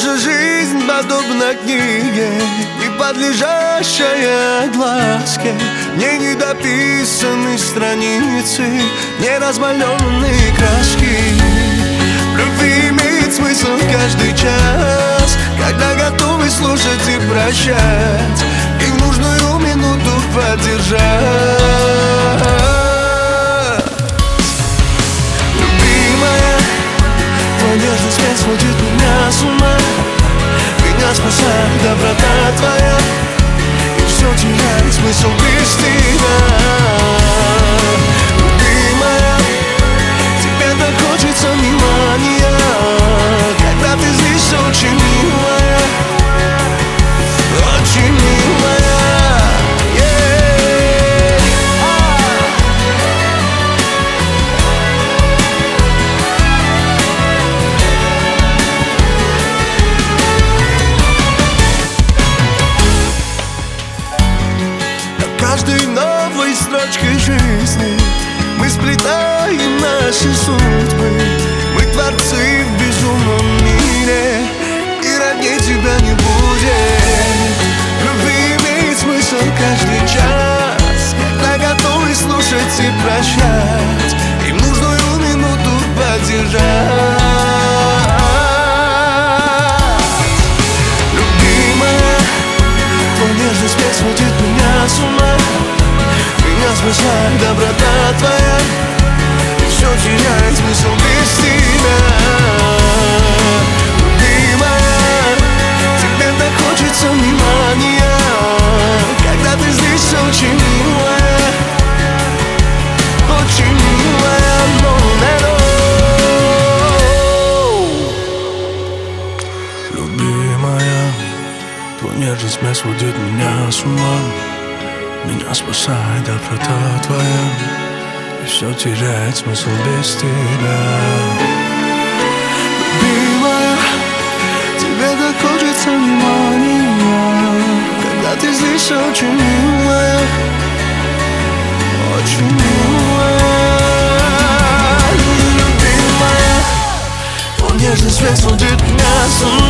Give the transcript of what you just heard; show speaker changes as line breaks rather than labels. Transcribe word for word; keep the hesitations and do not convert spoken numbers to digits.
Наша жизнь подобна книге, не подлежащая глазке. Не недописаны страницы, не размалеваны краски. В любви имеет смысл каждый час, когда готовы слушать и прощать, и в нужную минуту поддержать. Любимая, твоя нежность не сводит меня с ума. Меня спасает доброта твоя, и все теряет смысл без тебя. Любимая, тебе так хочется внимания, когда ты здесь очень милая, очень милая. Каждой новой строчкой жизни мы сплетаем наши судьбы. Мы творцы в безумном мире, и роднее тебя не будет. Любви имеет смысл каждый час, когда готовы слушать и прощать, и в нужную минуту поддержать. Любимая, твоя нежность не сводит меня с ума. Меня спасает доброта твоя, и все теряет смысл без тебя. Любимая, тебе так хочется внимания, когда ты здесь очень милая, очень милая. Любимая, твоя нежность не сводит меня с ума. Меня спасает доброта твоя, и все теряет смысл без тебя. Любимая, тебе так хочется внимания, когда ты здесь очень милая, очень милая. Любимая, твоя нежность свет сводит меня с ума.